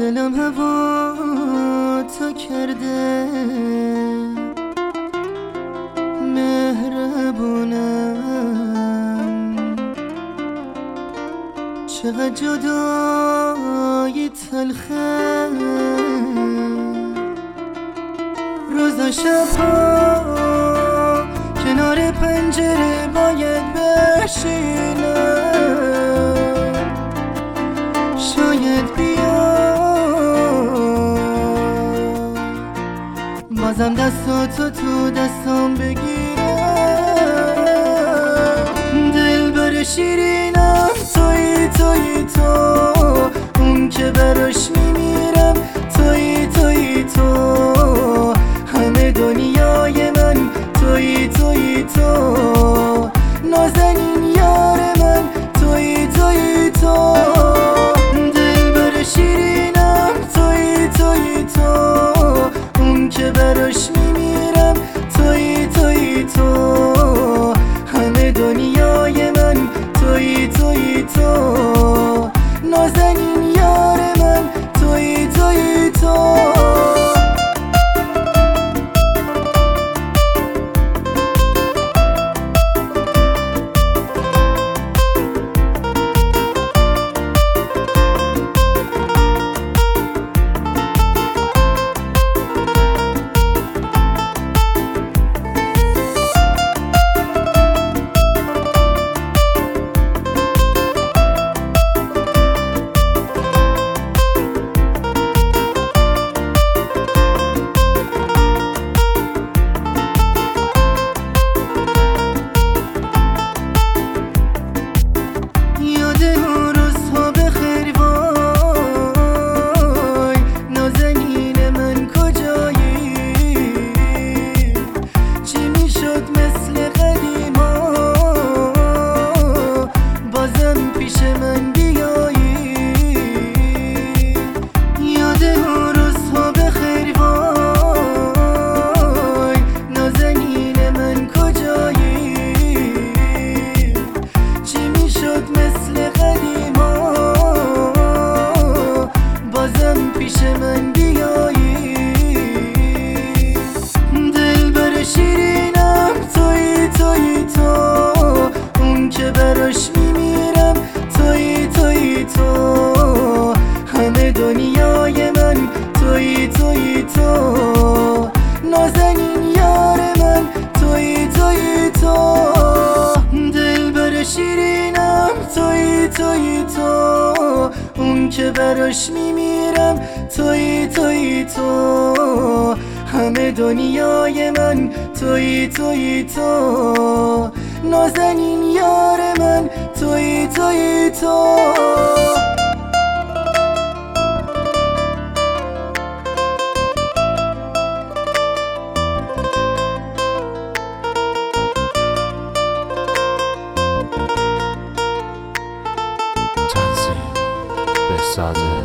دلم هوا تا کرده مهربونم، چقدر جدایی تلخه روزا شبها کنار پنجره باید بشینم، شاید بیای بازم دستاتو تو دستام بگیرم. دلبر شیرینم تویی تویی تو، اون که براش میمیرم تویی تویی تو، همه دنیای من تویی تویی تو، نازنین یار من تویی تویی تو. دلبر شیرینم تویی تویی تو، اون که براش میمیرم تویی تویی تو، همه دنیای من تویی تویی تو، نازنین یار من تویی تویی تو. پیش من بیایی، دلبر شیرینم تویی تویی تو، اون که براش میمیرم تویی تویی تو، همه دنیای من تویی تویی تو، نازنین یار من تویی تویی تو. دلبر شیرینم تویی تویی تو، اون که براش میمیرم تویی تویی تو، همه دنیای من تویی تویی تو، نازنین یار من تویی تویی تو. بهزاد